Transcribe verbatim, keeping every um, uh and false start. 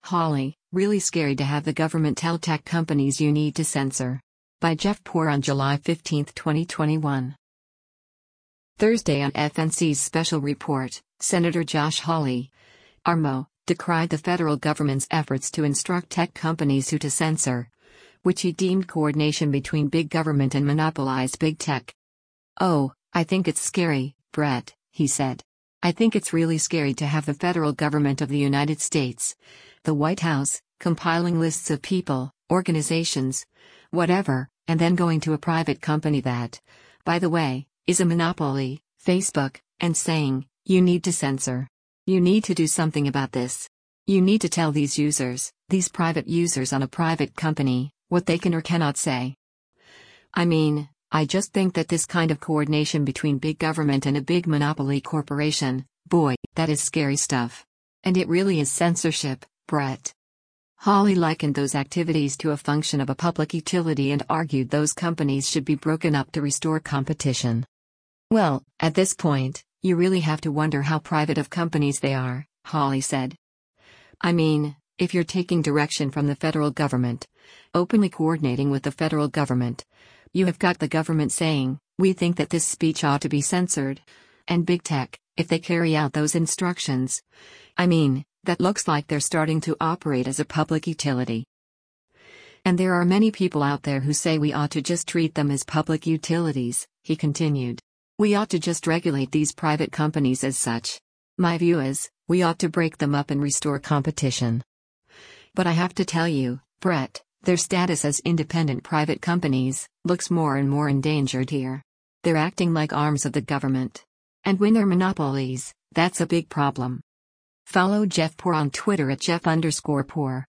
Holly, really scary to have the government tell tech companies you need to censor. By Jeff Poor on July fifteenth, twenty twenty-one. Thursday on F N C's special report, Senator Josh Hawley, R M O, decried the federal government's efforts to instruct tech companies who to censor, which he deemed coordination between big government and monopolized big tech. "Oh, I think it's scary, Brett," he said. "I think it's really scary to have the federal government of the United States, the White House, compiling lists of people, organizations, whatever, and then going to a private company that, by the way, is a monopoly, Facebook, and saying, you need to censor. You need to do something about this. You need to tell these users, these private users on a private company, what they can or cannot say." I mean, I just think that this kind of coordination between big government and a big monopoly corporation, boy, that is scary stuff. And it really is censorship, Brett. Hawley likened those activities to a function of a public utility and argued those companies should be broken up to restore competition. "Well, at this point, you really have to wonder how private of companies they are," Hawley said. "I mean, if you're taking direction from the federal government, openly coordinating with the federal government, you have got the government saying, we think that this speech ought to be censored. And big tech, if they carry out those instructions, I mean, that looks like they're starting to operate as a public utility. And there are many people out there who say we ought to just treat them as public utilities," he continued. "We ought to just regulate these private companies as such. My view is, we ought to break them up and restore competition. But I have to tell you, Brett, their status as independent private companies looks more and more endangered here. They're acting like arms of the government. And when they're monopolies, that's a big problem." Follow Jeff Poor on Twitter at Jeff underscore Poor.